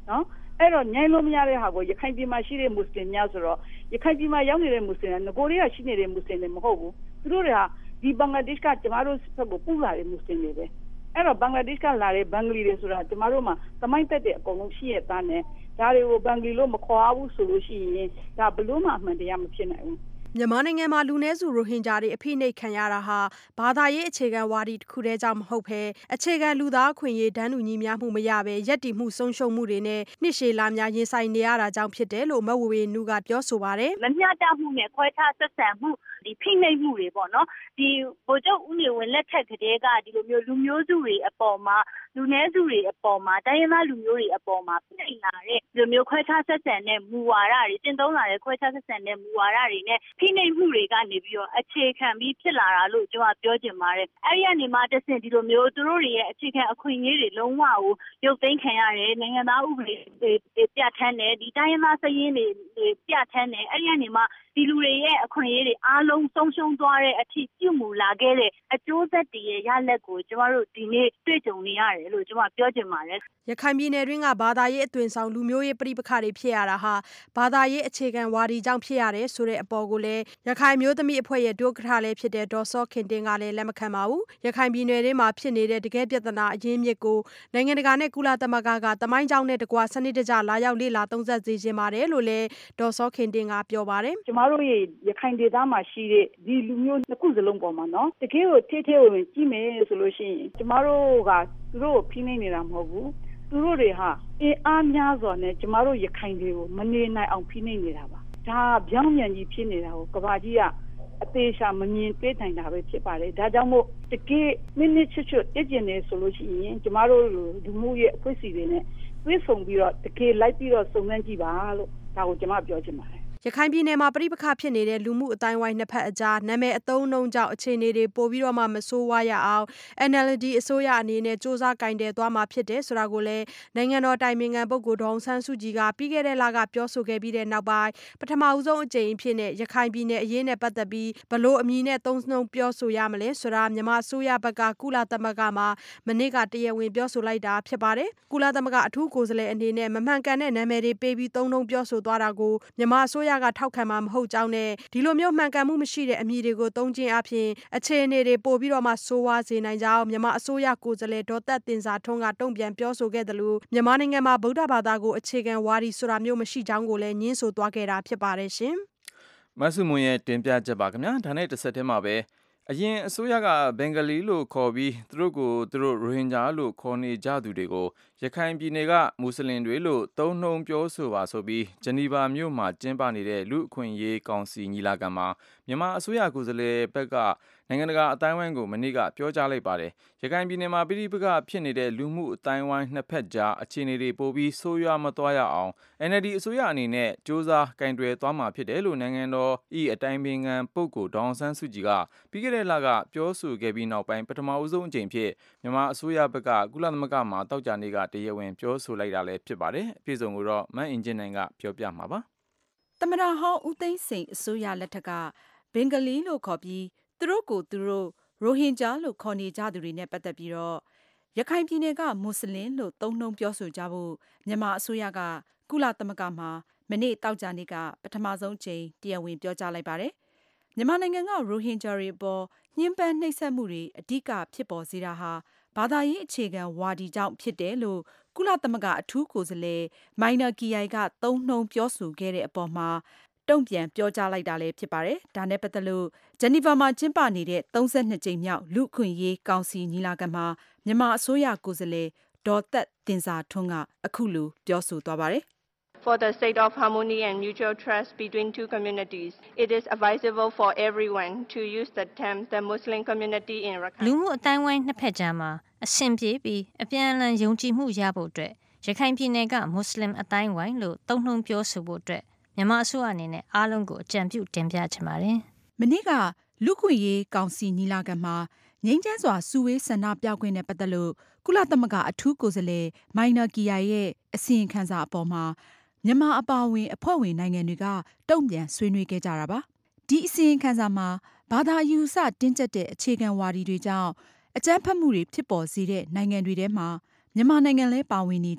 နော်အဲ့တော့ညှိလို့မရတဲ့ဟာကိုရခိုင်ပြည်မှာရှိတဲ့မွတ်စလင်များဆိုတော့ရခိုင်ပြည်မှာရောက်နေတဲ့မွတ်စလင်ကငကိုတွေကရှိနေတဲ့မွတ်စလင်တွေမဟုတ်ဘူးသူတို့တွေကဒီဘင်္ဂလားဒေ့ရှ်ကကျမတို့ဘက်ကိုပူလာတဲ့မွတ်စလင်တွေပဲအဲ့တော့ဘင်္ဂလားဒေ့ရှ်ကလာတဲ့ဘင်္ဂလီတွေဆိုတာကျမတို့မှာသမိုင်းသက်တဲ့အကုန်လုံးရှိရတဲ့နဲ့ဒါတွေကိုဘင်္ဂလီလို့မခေါ်ဘူးဆိုလို့ရှိရင်ဒါဘလို့မှအမှန်တရားမဖြစ်နိုင်ဘူးမြန်မာနိုင်ငံမှာလူနည်းစုရိုဟင်ဂျာတွေအဖိနှိပ်ခံရတာဟာဘာသာရေးအခြေခံဝါဒီတစ်ခုတည်းကြောင့်မဟုတ်ဘဲအခြေခံလူသားအခွင့်အရေးတန်းတူညီမျှမှုမရဘဲရက်တည်မှုဆုံးရှုံးမှုတွေနဲ့နှစ်ရှည်လများရင်ဆိုင်နေရတာကြောင့်ဖြစ်တယ်လို့မဝေနုကပြောဆိုပါတယ်မမျှတမှုနဲ့ခွဲခြားဆက်ဆံမှုဒီဖိနှိပ်မှုတွေပေါ့နော်ဒီဗိုလ်ချုပ်ဦးနေဝင်းလက်ထက်ကတည်းကဒီလိုမျိုးလူမျိုးစုတွေအပေါ်မှာလူနည်းစုတွေအပေါ်မှာတိုင်းရင်းသားလူမျိုးတွေအပေါ်မှာဖိနှိပ်လာတဲ့ဒီလိုမျိုးခွဲခြားဆက်ဆံတဲ့မူဝါဒတွေကျင့်သုံးလာတဲ့ခွဲခြားဆက်ဆံတဲ့မူဝါဒတွေနဲ့ဖိနှိပ်မှုတွေကနေပြီးတော့အခြေခံပြီးဖြစ်လာတာလို့ကျွန်တော်ပြောချင်ပါတယ်အဲ့ဒီကနေမှတစ်ဆင့်ဒီလိုမျိုးသူတို့တွေရဲ့အခြေခံအခွင့်အရေးတွေလုံးဝကိုရုပ်သိမ်းခံရတယ်နိုင်ငံသားဥပဒေပြဋ္ဌာန်းတယ်ဒီတိုင်းရင်းသားစည်းရင်းတွေပြဋ္ဌာန်းတယ်အဲ့ဒီကနေမှဒီလူတွေရဲ့အခွင့်အရေးတွေအားလုံးဆုံးရှုံးသွားတဲ့အထိပြုမှုလာခဲ့တဲ့အကျိုးဆက်တွေရဲ့ရလဒ်ကိုကျမတို့ဒီနေ့တွေ့ကြုံနေရတယ်လို့ကျွန်မပြောချင်ပါတယ်ရခိုင်ပြည်နယ်တွင်းကဘာသာရေးအသွင်ဆောင်လူမျိုးရေးပြိပခါတွေဖြစ်ရတာဟာဘာသာရေးအခြေခံဝါဒီကြောင့်ဖြစ်ရတယ်ဆိုတဲ့အပေါ်ကိုလည်းရခိုင်မျိုးသမီးအဖွဲ့ရဲ့ဒုက္ခလည်းဖြစ်တဲ့ဒေါ်စောခင်တင်ကလည်းလက်မခံပါဘူးရခိုင်ပြည်နယ်တွင်းမှာဖြစ်နေတဲ့တကယ်ပြဿနာအရင်းမြစ်ကိုနိုင်ငံတကာနဲ့ကုလသမဂ္ဂကတမိုင်းကြောင်းနဲ့တကွာစနစ်တကျလာရောက်လေ့လာသုံးသပ်စေချင်ပါတယ်လို့လည်းဒေါ်စောခင်တင်ကပြောပါတယ်ကျမတို့ရဲ့ရခိုင်ဒေသမှာရှိတဲ့ဒီလူမျိုးနှစ်ခုစလုံးပေါ်မှာနော်တကယ်ကိုထဲထဲဝင်ကြည့်မယ်ဆိုလို့ရှိရင်ကျမတို့ကသူတို့ဖိနှိပ်နေတာမဟုတ်ဘူးသူတို့တွေဟာအင်အားများစွာနဲ့ကျမတို့ရခိုင်တွေကိုမနေနိုင်အောင်ဖိနှိပ်နေတာပါဒါပြောင်းပြန်ကြီးဖြစ်နေတာကိုကဘာကြီးကအသေးချာမမြင်တွေ့နိုင်တာပဲဖြစ်ပါတယ်ဒါကြောင့်မို့တကယ်မိနစ်ချွတ်တည်ကျင်နေဆိုလို့ရှိရင်ကျမတို့လူမှုရဲ့အဖွဲ့အစည်းတွေနဲ့တွဲဆုံပြီးတော့တကယ်လိုက်ပြီးတော့စုံစမ်းကြည့်ပါလို့ဒါကိုကျမပြောချင်ပါတယ်ရခိုင်ပြည်နယ်မှာပြိပခဖြစ်နေတဲ့လူမှုအတိုင်းဝိုင်းနှစ်ဖက်အကြားနာမည်အသုံးအနှုန်းကြောင့်အခြေအနေတွေပိုပြီးတော့မှမဆိုးဝါးရအောင် NLD အစိုးရအနေနဲ့စ조사ကင်တယ်သွားမှာဖြစ်တယ်ဆိုတာကိုလည်းနိုင်ငံတော်တိုင်ပင်ခံပုဂ္ဂိုလ်ဒေါအောင်ဆန်းစုကြည်ကပြီးခဲ့တဲ့လကပြောဆိုခဲ့ပြီးတဲ့နောက်ပိုင်းပထမဦးဆုံးအကြိမ်အဖြစ်နဲ့ရခိုင်ပြည်နယ်အရေးနဲ့ပတ်သက်ပြီးဘလို့အမည်နဲ့သုံးနှုန်းပြောဆိုရမလဲဆိုတာမြန်မာအစိုးရဘက်ကကုလသမဂ္ဂမှာမနေ့ကတရားဝင်ပြောဆိုလိုက်တာဖြစ်ပါတယ်ကုလသမဂ္ဂအထူးကိုယ်စားလှယ်အနေနဲ့မမှန်ကန်တဲ့နာမည်တွေပေးပြီးသုံးနှုန်းပြောဆိုသွားတာကိုမြန်မာအစိုးရကထောက်ခံမှာမဟုတ်ကြောင်းနဲ့ဒီလိုမျိုးမှန်ကန်မှုမရှိတဲ့အမည်တွေကိုသုံးခြင်းအပြင်အခြေအနေတွေပိုပြီးတော့မှဆိုးဝါးစေနိုင်ကြောင်းမြန်မာအစိုးရကိုယ်စားလှယ်ဒေါ်သက်တင်စာထွန်းကတုံ့ပြန်ပြောဆိုခဲ့တယ်လို့မြန်မာနိုင်ငံမှာဗုဒ္ဓဘာသာကိုအခြေခံဝါဒီဆိုတာမျိုးမရှိကြောင်းကိုလည်းညှင်းဆိုသွားခဲ့တာဖြစ်ပါတယ်ရှင်မဆုမွန်ရဲ့တင်ပြချက်ပါခင်ဗျာဒါနဲ့တစ်ဆက်တည်းမှာပဲအရင်အစိုးရကဘင်္ဂလီလို့ခေါ်ပြီးသူတို့ရိုဟင်ဂျာလို့ခေါ်နေကြသူတွေကိုရခိုင်ပြည်နယ်ကမွတ်စလင်တွေလို့သုံးနှုန်းပြောဆိုပါဆိုပြီးဂျနီဗာမြို့မှာကျင်းပနေတဲ့လူအခွင့်အရေးကောင်စီညီလာခံမှာမြန်မာအစိုးရကိုယ်စားလှယ်ဘက်ကနိုင်ငံတကာအတိုင်းအဝိုင်းကိုမနေ့ကပြောကြားလိုက်ပါတယ်ရခိုင်ပြည်နယ်မှာပြည်ပကဖြစ်နေတဲ့လူမှုအတိုင်းအဝိုင်းနှစ်ဖက်ကြားအခြေအနေတွေပိုပြီးဆိုးရွားမသွားရအောင် NLD အစိုးရအနေနဲ့စ조사ကင်တွယ်သွားမှာဖြစ်တယ်လို့နိုင်ငံတော်ဤအတိုင်းပင်ခံပုဂ္ဂိုလ်ဒေါအောင်ဆန်းစုကြည်ကပြီးခဲ့တဲ့လကပြောဆိုခဲ့ပြီးနောက်ပိုင်းပထမဦးဆုံးအကြိမ်ဖြစ်မြန်မာအစိုးရဘက်ကကုလသမဂ္ဂမှာတောက်ကြနေကတရားဝင်ပြောဆိုလိုက်တာလည်းဖြစ်ပါတယ်အပြည့်စုံကိုတော့မန်းအင်ဂျင်နိုင်ကပြောပြမှာပါသမ္မတဟောင်းဦးသိန်းစိန်အစိုးရလက်ထက်ကဘင်္ဂလီလို့ခေါ်ပြီးသူတို့ရိုဟင်ဂျာလို့ခေါ်နေကြသူတွေနဲ့ပတ်သက်ပြီးတော့ရခိုင်ပြည်နယ်ကမွတ်စလင်လို့သုံးနှုန်းပြောဆိုကြဖို့မြန်မာအစိုးရကကုလသမဂ္ဂမှာမနေ့တောက်ကြနေ့ကပထမဆုံးချိန်တရားဝင်ပြောကြားလိုက်ပါတယ်မြန်မာနိုင်ငံကရိုဟင်ဂျာတွေအပေါ်ညှဉ်းပန်းနှိပ်စက်မှုတွေအဓိကဖြစ်ပေါ်စေတာဟာဘာသာရေးအခြေခံဝါဒီကြောင့်ဖြစ်တယ်လို့ကုလသမဂ္ဂအထူးကိုယ်စားလှယ်မိုင်နာကီယိုင်ကသုံးနှုန်းပြောဆိုခဲ့တဲ့အပေါ်မှာတုံ့ပြန်ပြောကြားလိုက်တာလည်းဖြစ်ပါတယ်။ဒါနဲ့ပတ်သက်လို့ဂျနီဗာမှာကျင်းပနေတဲ့32ကြိမ်မြောက်လူ့အခွင့်အရေးကောင်စီညီလာခံမှာမြန်မာအစိုးရကိုယ်စားလှယ်ဒေါ်သက်တင်စာထွန်းကအခုလိုပြောဆိုသွားပါတယ်။ For the sake of harmony and mutual trust between two communities, it is advisable for everyone to use the term the Muslim community in Rakhine. လူမှုအတိုင်းဝိုင်းနှစ်ဖက်ကြားမှာအဆင်ပြေပြီးအပြန်အလှန်ယုံကြည်မှုရဖို့အတွက်ရခိုင်ပြည်နယ်ကမွတ်စလင်အတိုင်းဝိုင်းလို့သုံးနှုန်းပြောဆိုဖို့အတွက်မြန်မာအစိုးရအနေနဲ့အားလုံးကိုအကြံပြုတင်ပြချင်ပါတယ်။မနေ့ကလူ့ခွင့်ရေးကောင်စီညီလာခံမှာငြိမ်းချမ်းစွာစုဝေးဆန္ဒပြခွင့်နဲ့ပတ်သက်လို့ကုလသမဂ္ဂအထူးကိုယ်စားလှယ်မိုင်နာကီယိုင်ရဲ့အစီရင်ခံစာအပေါ်မှာမြန်မာအပါအဝင်အဖွဲ့ဝင်နိုင်ငံတွေကတုံ့ပြန်ဆွေးနွေးခဲ့ကြတာပါ။ဒီအစီရင်ခံစာမှာဘာသာအယူအဆတင်းကျပ်တဲ့အခြေခံဝါဒီတွေကြောင့်အကြမ်းဖက်မှုတွေဖြစ်ပေါ်စေတဲ့နိုင်ငံတွေထဲမှာမြန်မာနိုင်ငံလည်းပါဝင်နေကြောင်း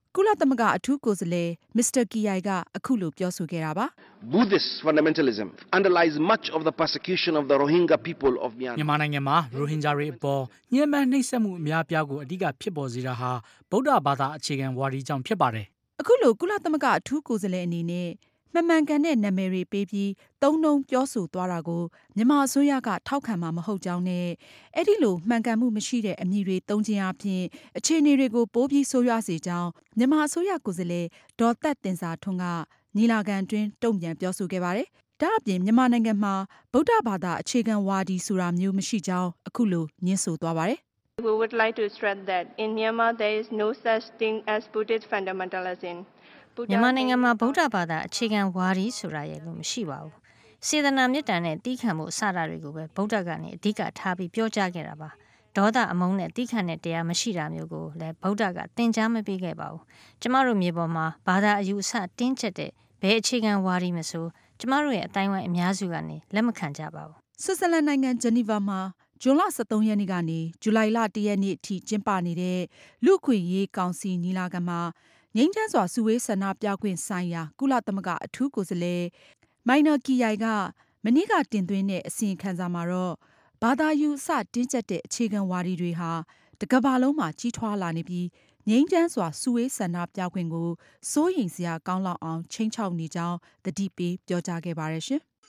ကုလသမဂ္ဂအထူးကိုယ်စားလှယ်မစ္စတာကီယိုင်ကအခုလိုပြောဆိုခဲ့တာပါ Buddhist fundamentalism underlies much of the persecution of the Rohingya people of Myanmar မြန်မာနိုင်ငံမှာရိုဟင်ဂျာတွေအပေါ်ညှဉ်းပန်းနှိပ်စက်မှုအများအပြားကိုအဓိကဖြစ်ပေါ်စေတာဟာဗုဒ္ဓဘာသာအခြေခံဝါဒီကြောင့်ဖြစ်ပါတယ်အခုလိုကုလသမဂ္ဂအထူးကိုယ်စားလှယ်အနေနဲ့မှန်ကန်တဲ့နာမည်တွေပေးပြီးသုံးနှုန်းပြောဆိုသွားတာကိုမြန်မာအစိုးရကထောက်ခံမှာမဟုတ်ကြောင်းနဲ့အဲ့ဒီလိုမှန်ကန်မှုမရှိတဲ့အမည်တွေသုံးခြင်းအပြင်အခြေအနေတွေကိုပိုပြီးဆိုးရွားစေကြောင်းမြန်မာအစိုးရကိုယ်စားလှယ်ဒေါ်သက်တင်စာထွန်းကညီလာခံအတွင်းတုံ့ပြန်ပြောဆိုခဲ့ပါတယ်။ဒါအပြင်မြန်မာနိုင်ငံမှာဗုဒ္ဓဘာသာအခြေခံဝါဒီဆိုတာမျိုးမရှိကြောင်းအခုလိုညှင်းဆိုသွားပါတယ်။ We would like to stress that in Myanmar there is no such thing as Buddhist fundamentalism. မြန်မာနိုင်ငံမှာဗုဒ္ဓဘာသာအခြေခံဝါဒီဆိုတာရဲ့လို့မရှိပါဘူး။စေတနာမေတ္တာနဲ့တီးခံမှုအစတာတွေကိုပဲဗုဒ္ဓကနေအဓိကထားပြီးပြောကြားခဲ့တာပါ။ဒေါသအမုန်းနဲ့တီးခံတဲ့တရားမရှိတာမျိုးကိုလည်းဗုဒ္ဓကသင်ကြားမပေးခဲ့ပါဘူး။ကျမတို့မြေပေါ်မှာဘာသာအယူအဆတင်းကျပ်တဲ့ဘယ်အခြေခံဝါဒီမဆိုကျမတို့ရဲ့အတိုင်းဝိုင်းအများစုကနေလက်မခံကြပါဘူး။ဆွစ်ဇာလန်နိုင်ငံဂျနီဗာမှာဇွန်လ23ရက်နေ့ကနေဇူလိုင်လ1ရက်နေ့အထိကျင်းပနေတဲ့လူ့အခွင့်အရေးကောင်စီညီလာခံမှာငြိမ်းချမ်းစွာစုဝေးဆန္ဒပြခွင့်ဆိုင်ရာကုလသမဂ္ဂအထူးကိုယ်စားလှယ်မိုင်နာကီယိုင်ကမနေ့ကတင်သွင်းတဲ့အစီရင်ခံစာမှာတော့ဘာသာယူအဆတင်းကျပ်တဲ့အခြေခံဝါဒီတွေဟာတကမ္ဘာလုံးမှာကြီးထွားလာနေပြီးငြိမ်းချမ်းစွာစုဝေးဆန္ဒပြခွင့်ကိုစိုးရိမ်စရာကောင်းလောက်အောင်ချိန်ချောက်နေကြောင်းသတိပေးပြောကြားခဲ့ပါတယ်ရှင်။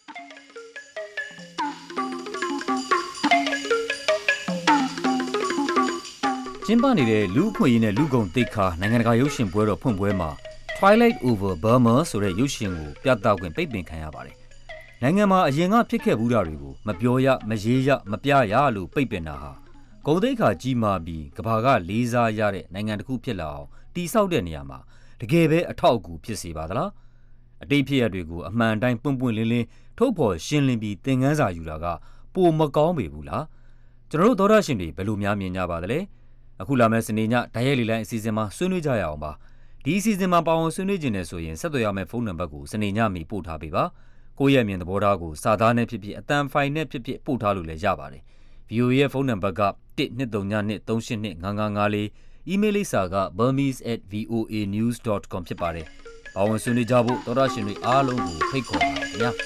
ကျင်းပနေတဲ့လူ့အခွင့်အရေးနဲ့လူ့ဂုဏ်သိက္ခာနိုင်ငံတကာရုပ်ရှင်ပွဲတော်ဖွင့်ပွဲမှာ Twilight Over Burma ဆိုတဲ့ရုပ်ရှင်ကိုပြသခွင့်ပိတ်ပင်ခံရပါတယ်။နိုင်ငံမှာအရင်ကဖြစ်ခဲ့ဘူးတာတွေကိုမပြောရမရေးရမပြရလို့ပိတ်ပင်တာဟာဂုဏ်သိက္ခာကြီးမားပြီးကမ္ဘာကလေးစားရတဲ့နိုင်ငံတစ်ခုဖြစ်လာအောင်တည်ဆောက်တဲ့နေရာမှာတကယ်ပဲအထောက်အကူဖြစ်စေပါသလား။အတိတ်ဖြစ်ရပ်တွေကိုအမှန်တိုင်းပွင့်ပွင့်လင်းလင်းထုတ်ဖော်ရှင်းလင်းပြီးသင်ခန်းစာယူတာကပိုမကောင်းပေဘူးလား။ကျွန်တော်တို့သောတာရှင်တွေဘယ်လိုများမြင်ကြပါသလဲ။အခုလာမယ့်စနေညဓာတ်ရိုက်လေလိုင်းအစီအစဉ်မှာဆွေးနွေးကြရအောင်ပါဒီအစီအစဉ်မှာပါဝင်ဆွေးနွေးခြင်းနဲ့ဆိုရင်ဆက်သွယ်ရမယ့်ဖုန်းနံပါတ်ကိုစနေညမီပို့ထားပေးပါကိုယ့်ရဲ့မြင်သဘောထားကိုစာသားနဲ့ဖြစ်ဖြစ်အတန်ဖိုင်နဲ့ဖြစ်ဖြစ်ပို့ထားလို့လည်းရပါတယ် VOA ရဲ့ဖုန်းနံပါတ်က12393825554 email လိပ်စာက burmese@voanews.com ဖြစ်ပါတယ်ပါဝင်ဆွေးနွေးကြဖို့သောတာရှင်တွေအားလုံးကိုဖိတ်ခေါ်ပါခင်ဗျာ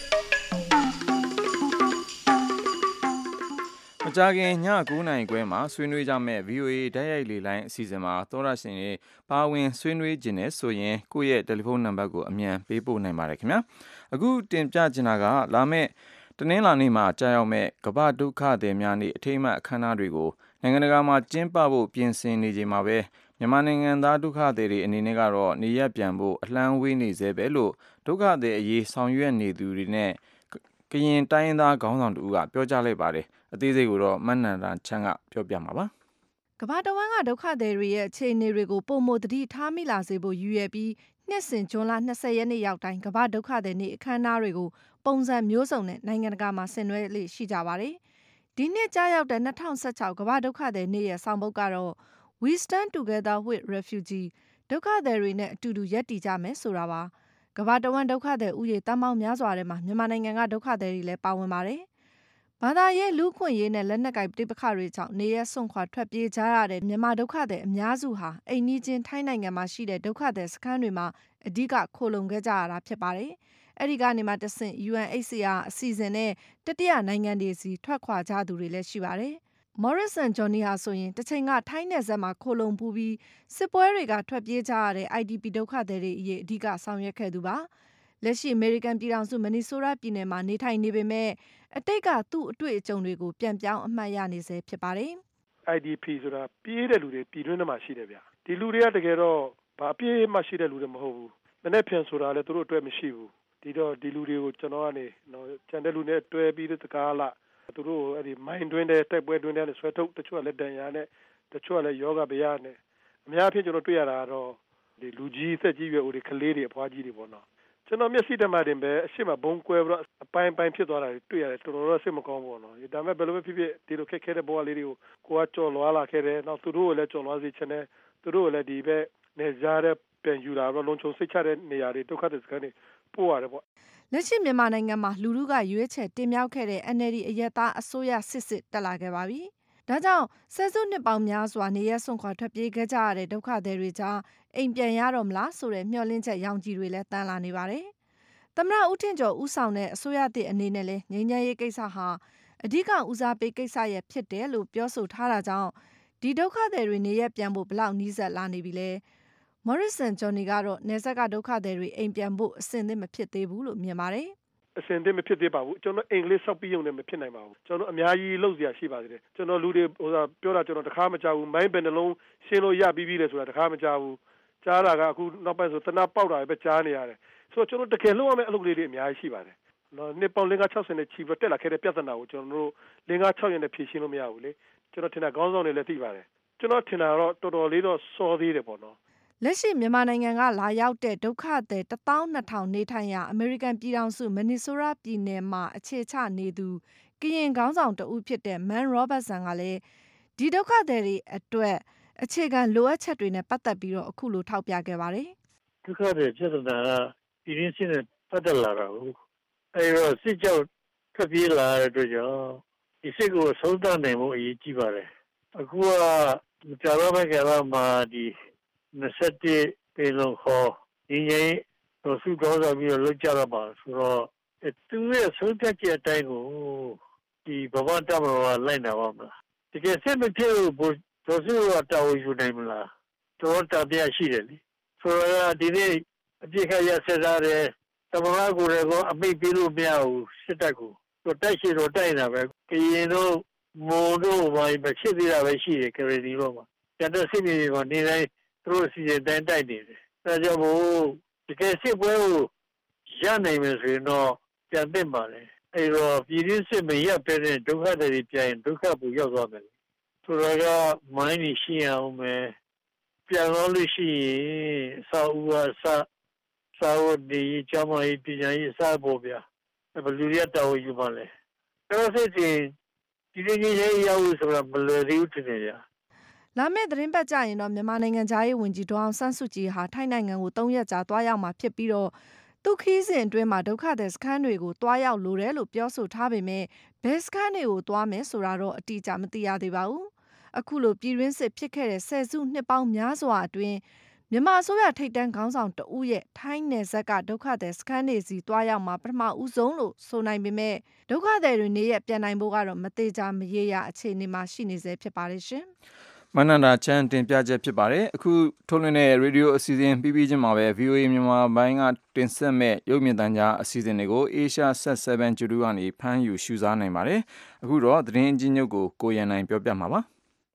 မကြာခင်ည9:00 နာရီခွဲမှာဆွေးနွေးကြမယ့် VOA ဓာတ်ရိုက်လေလိုင်းအစီအစဉ်မှာသောရရှင်တွေပါဝင်ဆွေးနွေးခြင်းနဲ့ဆိုရင်ကိုယ့်ရဲ့တယ်လီဖုန်းနံပါတ်ကိုအမြန်ပေးပို့နိုင်ပါတယ်ခင်ဗျာအခုတင်ပြချင်တာကလာမယ့်တနင်္လာနေ့မှာကြာရောက်မယ့်ကမ္ဘာဒုက္ခသည်များနေ့အထိမ်းအမှတ်အခမ်းအနားတွေကိုနိုင်ငံတကာမှာကျင်းပဖို့ပြင်ဆင်နေချိန်မှာပဲမြန်မာနိုင်ငံသားဒုက္ခသည်တွေအနေနဲ့ကတော့နေရပ်ပြန်ဖို့အလှမ်းဝေးနေသေးပဲလို့ဒုက္ခသည်အရေးဆောင်ရွက်နေသူတွေနဲ့ကရင်တိုင်းရင်းသားခေါင်းဆောင်တို့ကပြောကြားလိုက်ပါတယ်အသေးစိတ်ကိုတော့မနန္ဒာချမ်းကပြောပြမှာပါကမ္ဘာတဝန်းကဒုက္ခသည်တွေရဲ့အခြေအနေတွေကိုပုံမသတိထားမိလာစေဖို့ရည်ရွယ်ပြီးနှစ်စဉ်ဇွန်လ20ရက်နေ့ရောက်တိုင်းကမ္ဘာဒုက္ခသည်နေ့အခမ်းအနားတွေကိုပုံစံမျိုးစုံနဲ့နိုင်ငံတကာမှာဆင်နွှဲလေ့ရှိကြပါတယ်။ဒီနှစ်ကြာရောက်တဲ့2016ကမ္ဘာဒုက္ခသည်နေ့ရဲ့ဆောင်ပုဒ်ကတော့ We Stand Together with Refugee ဒုက္ခသည်တွေနဲ့အတူတူရပ်တည်ကြမယ်ဆိုတာပါ။ကမ္ဘာတဝန်းဒုက္ခသည်ဥယေတန်ပေါင်းများစွာထဲမှာမြန်မာနိုင်ငံကဒုက္ခသည်တွေလည်းပါဝင်ပါတယ်။ဘာသာရေးလူ့အခွင့်အရေးနဲ့လက်နက်ကိုင်ပဋိပက္ခတွေကြောင့်နေရစွန့်ခွာထွက်ပြေးကြရတဲ့မြန်မာဒုက္ခသည်အများစုဟာအိမ်နီးချင်းထိုင်းနိုင်ငံမှာရှိတဲ့ဒုက္ခသည်စခန်းတွေမှာအဓိကခိုလုံခဲ့ကြရတာဖြစ်ပါတယ်။အဲဒီကနေမှတဆင့် UNHCR အစီအစဉ်နဲ့တတိယနိုင်ငံတွေစီထွက်ခွာကြသူတွေလည်းရှိပါတယ်။ Morrison Johnny ဟာဆိုရင်တစ်ချိန်ကထိုင်းနယ်စပ်မှာခိုလုံပူးပြီးစစ်ပွဲတွေကထွက်ပြေးကြရတဲ့ IDP ဒုက္ခသည်တွေအရေးအဓိကဆောင်ရွက်ခဲ့သူပါ။လက်ရှိအမေရိကန်ပြည်ထောင်စုမနီဆိုးရာပြည်နယ်မှာနေထိုင်နေပေမဲ့အတိတ်ကသူ့အတွေ့အကြုံတွေကိုပြန်ပြောင်းအမှတ်ရနေစေဖြစ်ပါတယ်။ IDP ဆိုတာပြေးတဲ့လူတွေပြည်တွင်းထဲမှာရှိတယ်ဗျာ။ဒီလူတွေကတကယ်တော့ဘာပြေးမှရှိတဲ့လူတွေမဟုတ်ဘူး။နည်းနည်းပြန်ဆိုတာလည်းသူတို့အတွက်မရှိဘူး။ဒီလူတွေကိုကျွန်တော်ကနေကျန်တဲ့လူနဲ့တွဲပြီးတဲ့ကားလာသူတို့အဲ့ဒီမိုင်းတွင်းတဲ့တိုက်ပွဲတွင်းတဲ့ဆွဲထုတ်တချို့ကလည်းတန်ရာနဲ့တချို့ကလည်းယောဂဗျာနဲ့အများအားဖြင့်ကျွန်တော်တွေ့ရတာကတော့ဒီလူကြီးသက်ကြီးရွယ်အိုတွေကလေးတွေအဖွားကြီးတွေပေါ့နော်ကျွန်တော်မျက်စိတမတင်ပဲအရှိမဘုံကွဲပြီးတော့အပိုင်းဖြစ်သွားတာတွေ့ရတယ်တော်တော်စိတ်မကောင်းဘူးပေါ့နော်ဒါပေမဲ့ဘယ်လိုပဲဖြစ်ဖြစ်ဒီလိုခက်ခဲတဲ့ဘဝလေးတွေကိုကိုကကြော်လွားလာခဲ့တယ်နောက်သူတို့ကိုလည်းကြော်လွားစေချင်တယ်သူတို့ကိုလည်းဒီဘက်နေကြားတဲ့ပြန်ယူလာတော့လုံခြုံစိတ်ချတဲ့နေရာတွေဒုက္ခသည်စခန်းတွေပို့ရတယ်ပေါ့လက်ရှိမြန်မာနိုင်ငံမှာလူထုကရွေးချယ်တင်မြှောက်ခဲ့တဲ့ NLD အရက်သားအစိုးရစစ်တက်လာခဲ့ပါပြီဒါကြောင့်ဆယ်စုနှစ်ပေါင်းများစွာနေရဆွန့်ခွာထွက်ပြေးခဲ့ကြရတဲ့ဒုက္ခသည်တွေကြားအိမ်ပြန်ရတော့မလားဆိုတဲ့မျှော်လင့်ချက်ရောင်ကြီးတွေလည်းတန်းလာနေပါတယ်။သမ္မတဦးထင်ကျော်ဦးဆောင်တဲ့အစိုးရသစ်အနေနဲ့လည်းငြိမ်းချမ်းရေးကိစ္စဟာအဓိကဦးစားပေးကိစ္စရဲ့ဖြစ်တယ်လို့ပြောဆိုထားတာကြောင့်ဒီဒုက္ခသည်တွေနေရပြန်ဖို့ဘလောက်နီးစပ်လာနေပြီလဲ။ Morrison Johnny ကတော့နေဆက်ကဒုက္ခသည်တွေအိမ်ပြန်ဖို့အဆင်သင့်မဖြစ်သေးဘူးလို့မြင်ပါတယ်။အစင်တည်းမဖြစ်သေးပါဘူးကျွန်တော်အင်္ဂလိပ်စောက်ပြီးရုံနဲ့မဖြစ်နိုင်ပါဘူးကျွန်တော်အများကြီးလုပ်စရာရှိပါသေးတယ်ကျွန်တော်လူတွေပြောတာကျွန်တော်တခါမကြောက်ဘူးမိုင်းပင်နှလုံးရှင်းလို့ရပြီးပြီလေဆိုတာတခါမကြောက်ဘူးကြားတာကအခုနောက်ပိုင်းဆိုတနာပေါက်တာပဲကြားနေရတယ်ဆိုတော့ကျွန်တော်တကယ်လုံးဝမဲ့အလုပ်လေးတွေအများကြီးရှိပါတယ်နော်နှစ်ပေါင်း60နဲ့ချီပြီးတက်လာခဲ့တဲ့ပြဿနာကိုကျွန်တော်တို့6ရက်နဲ့ဖြေရှင်းလို့မရဘူးလေကျွန်တော်ထင်တာခေါင်းဆောင်တွေလည်းသိပါတယ်ကျွန်တော်ထင်တာတော့တော်တော်လေးတော့စောသေးတယ်ပေါ့နော်လက်ရှိမြန်မာနိုင်ငံကလာရောက်တဲ့ဒုက္ခသည်12000နေထိုင်ရာအမေရိကန်ပြည်ထောင်စုမင်နီဆိုးရာပြည်နယ်မှာအခြေချနေသူကရင်ခေါင်းဆောင်တဦးဖြစ်တဲ့ Man Robertson ကလည်းဒီဒုက္ခသည်တွေအတွက်အခြေခံလိုအပ်ချက်တွေနဲ့ပတ်သက်ပြီးတော့အခုလိုထောက်ပြခဲ့ပါတယ်ဒုက္ခသည်ပြဿနာကပြည်ရင်းစစ်နဲ့ပတ်သက်လာတာဟုတ်အဲဒီတော့စစ်ကြောင့်ထွက်ပြေးလာတဲ့အတွက်ကြောင့်ဒီစစ်ကိုဆုံးသတ်နိုင်ဖို့အရေးကြီးပါတယ်အခုကကြာတော့မဲ့ကလာမှာဒီ21ပေလုံးခေါ်ဒီရင်တို့စုကောင်းဆောင်ပြီးတော့လုပ်ကြတော့ပါဆိုတော့သူရဲ့ဆုံးဖြတ်ချက်အတိုင်းကိုဒီဘဝတမတော်ကလိုက်နာပါမလားတကယ်စစ်မဖြစ်ဘူးတို့စုကတာဝန်ယူနိုင်မလားတော့တာပြရှိတယ်လေဆိုတော့ဒီနေ့အပြစ်ခရဆက်ထားတယ်သမမကိုလည်းအမိတ်ပေးလို့မရဘူးစစ်တပ်ကိုတော့တိုက်ရှိတော့တိုက်နေတာပဲကရင်တို့မိုးတို့ဘာပဲဖြစ်သေးတာပဲရှိတယ်ကရဒီတော့မှာကျန်တဲ့စစ်မြေတွေကနေတိုင်းသူတို့စီစဉ်တိုင်းတိုက်နေတယ်ဒါကြောင့်မို့တကယ်စစ်ပွဲကိုရနိုင်မယ်ဆိုရင်တော့ပြန်သင့်ပါလေအဲ့တော့ပြည်ရင်းစစ်မရတဲ့ဒုက္ခတွေပြန်ဒုက္ခပူရောက်သွားမယ်ဆိုတော့ကမိုင်းကြီးရှိအောင်မယ်ပြန်လို့ရှိရင်စာဦးအစာဝတ်ဒီကျမကြီးပညာရေးစားဖို့ဗျာဘယ်လိုရတောင်းယူပါလဲအဲ့ဒါစစ်ချင်းဒီနေ့ရေးရောက်ဆိုတာမလွယ်သေးဘူးတင်ကြလာမယ့်သတင်းပတ်ကြရင်တော့မြန်မာနိုင်ငံသားရေးဝန်ကြီးဒေါအောင်ဆန်းစုကြည်ဟာထိုင်းနိုင်ငံကို3ရက်ကြာတွားရောက်မှာဖြစ်ပြီးတော့သူခီးစဉ်အတွင်းမှာဒုက္ခသည်စခန်းတွေကိုတွားရောက်လိုတယ်လို့ပြောဆိုထားပေမဲ့ဘယ်စခန်းတွေကိုတွားမယ်ဆိုတာတော့အတိအကျမသိရသေးပါဘူးအခုလိုပြည်တွင်းစစ်ဖြစ်ခဲ့တဲ့ဆယ်စုနှစ်ပေါင်းများစွာအတွင်းမြန်မာအစိုးရထိပ်တန်းခေါင်းဆောင်တဦးရဲ့ထိုင်းနယ်စပ်ကဒုက္ခသည်စခန်းတွေစီတွားရောက်မှာပထမဦးဆုံးလို့ဆိုနိုင်ပေမဲ့ဒုက္ခသည်တွေနေရပြန်နိုင်ဖို့ကတော့မသေးချာမရေရာအခြေအနေမှာရှိနေစေဖြစ်ပါတယ်ရှင်မနန္ဒာချန်တင်ပြချက်ဖြစ်ပါတယ်အခုထုတ်လွှင့်တဲ့ရေဒီယိုအစီအစဉ်ပြီးပြီးချင်းမှာပဲ VOA မြန်မာပိုင်းကတင်ဆက်မဲ့ရုပ်မြင်သံကြားအစီအစဉ်တွေကို Asia Set 7 Judu ကနေဖမ်းယူရှုစားနိုင်ပါတယ်အခုတော့သတင်းအချင်းချုပ်ကိုရန်နိုင်ပြောပြမှာပါ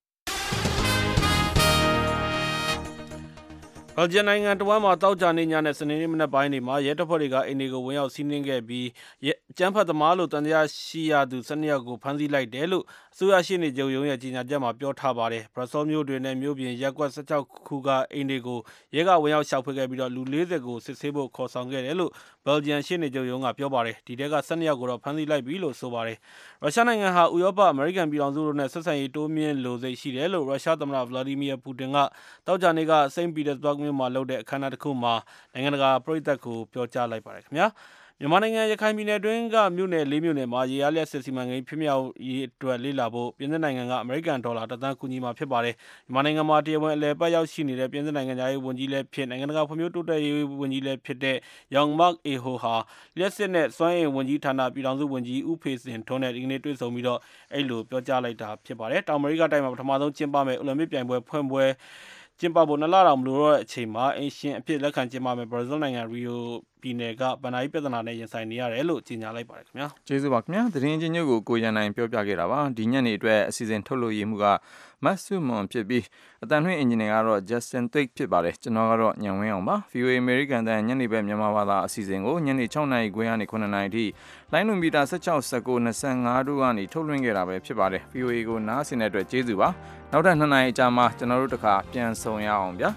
ဘယ်ဂျီယံနိုင်ငံတဝမ်းမှာတောက်ကြနေညနဲ့စနေနေ့မနက်ပိုင်းတွေမှာရဲတပ်ဖွဲ့တွေကအိမ်တွေကိုဝင်ရောက်စီးနင်းခဲ့ပြီးအကြမ်းဖက်သမားလို့တန်တရားရှိရသူ12ယောက်ကိုဖမ်းဆီးလိုက်တယ်လို့အစိုးရရှေ့နေချုပ်ရုံးရဲ့ကြေညာချက်မှာပြောထားပါတယ်။ဘရပ်ဆဲလ်မြို့တွင်နဲ့မြို့ပြင်ရပ်ကွက်16ခုကအိမ်တွေကိုရဲကဝင်ရောက်ရှာဖွေခဲ့ပြီးတော့လူ40ကိုစစ်ဆေးဖို့ခေါ်ဆောင်ခဲ့တယ်လို့ဘယ်ဂျီယံရှေ့နေချုပ်ရုံးကပြောပါတယ်။ဒီတဲက12ယောက်ကိုတော့ဖမ်းဆီးလိုက်ပြီလို့ဆိုပါတယ်။ရုရှားနိုင်ငံဟာဥရောပအမေရိကန်ပြည်ထောင်စုတို့နဲ့ဆက်ဆံရေးတိုးမြင့်လိုစိတ်ရှိတယ်လို့ရုရှားသမ္မတဗလာဒီမီယာပူတင်ကတောက်ကြနေကစိန့်ပီတာစဘာ့ဂ်မြို့မှာလုပ်တဲ့အခမ်းအနားတစ်ခုမှာနိုင်ငံတကာပရိသတ်ကိုပြောကြားလိုက်ပါတယ်ခင်ဗျာမြန်မာနိုင်ငံရခိုင်ပြည်နယ်တွင်းကမြို့နယ်၄မြို့နယ်မှာရေအားလျှပ်စစ်စီမံကိန်းဖြစ်မြောက်ရေးအတွက်လေ့လာဖို့ပြင်သစ်နိုင်ငံကအမေရိကန်ဒေါ်လာ1 သန်းကူညီမှာဖြစ်ပါတယ်မြန်မာနိုင်ငံမှာတရားဝင်အလည်ပတ်ရောက်ရှိနေတဲ့ပြင်သစ်နိုင်ငံသားရေးဝန်ကြီးလည်းဖြစ်နိုင်ငံတကာဖွံ့ဖြိုးတိုးတက်ရေးဝန်ကြီးလည်းဖြစ်တဲ့ Young Mark Aho ဟာလျှပ်စစ်နဲ့စွမ်းအင်ဝန်ကြီးဌာနပြည်ထောင်စုဝန်ကြီးဦးဖေစင်ထွန်းနဲ့ဒီကနေ့တွေ့ဆုံပြီးတော့အဲ့လိုပြောကြားလိုက်တာဖြစ်ပါတယ်တောင်အမေရိကတိုက်မှာပထမဆုံးကျင်းပမယ့်အိုလံပစ်ပြိုင်ပွဲဖွင့်ပွဲကျင်းပဖို့2လတောင်မလိုတော့တဲ့အချိန်မှာအင်ရှင်အဖြစ်လက်ခံကျင်းပမယ့်ဘရာဇီးနိုင်ငံရီယိုပြည်နယ်ကဗန်နာယီပြဿနာနဲ့ရင်ဆိုင်နေရတယ်လို့ကြေညာလိုက်ပါတယ်ခင်ဗျာကျေးဇူးပါခင်ဗျာသတင်းချင်းညို့ကိုရန်နိုင်ပြောပြခဲ့တာပါဒီညနေအတွက်အစီအစဉ်ထုတ်လို့ရမှုကမတ်ဆုမွန်ဖြစ်ပြီးအတန်ထွင်းအင်ဂျင်နီယာကတော့ Justin Thake ဖြစ်ပါတယ်ကျွန်တော်ကတော့ညံဝင်းအောင်ပါ VOA American တန်ညနေဘက်မြန်မာဘာသာအစီအစဉ်ကိုညနေ6နာရီခွဲကနေ9နာရီထိလိုင်းလွန်မီတာ16 19 25တို့ကနေထုတ်လွှင့်ခဲ့တာပဲဖြစ်ပါတယ် VOA ကိုနားဆင်တဲ့အတွက်ကျေးဇူးပါနောက်ထပ်2နာရီကြာမှကျွန်တော်တို့တခါပြန်ဆုံရအောင်ဗျာ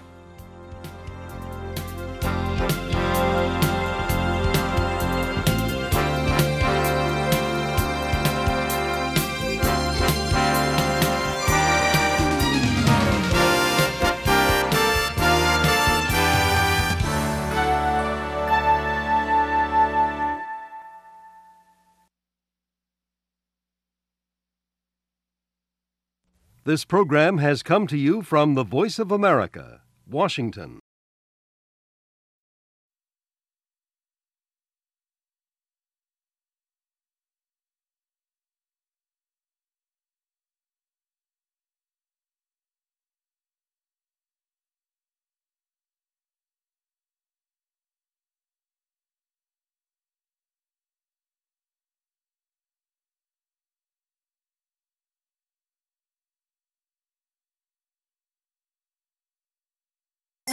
This program has come to you from the Voice of America, Washington.